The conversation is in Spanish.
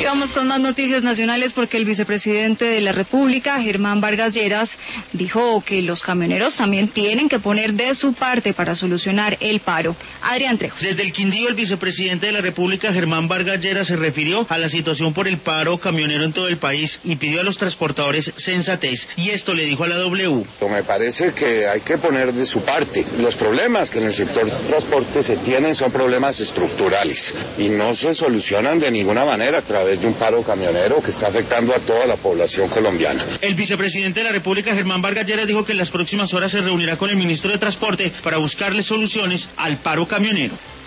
Y vamos con más noticias nacionales porque el vicepresidente de la República, Germán Vargas Lleras, dijo que los camioneros también tienen que poner de su parte para solucionar el paro. Adrián Trejos. Desde el Quindío, el vicepresidente de la República, Germán Vargas Lleras, se refirió a la situación por el paro camionero en todo el país y pidió a los transportadores sensatez. Y esto le dijo a la W. Me parece que hay que poner de su parte. Los problemas que en el sector transporte se tienen son problemas estructurales y no se solucionan de ninguna manera a través de un paro camionero que está afectando a toda la población colombiana. El vicepresidente de la República, Germán Vargas Lleras, dijo que en las próximas horas se reunirá con el ministro de Transporte para buscarle soluciones al paro camionero.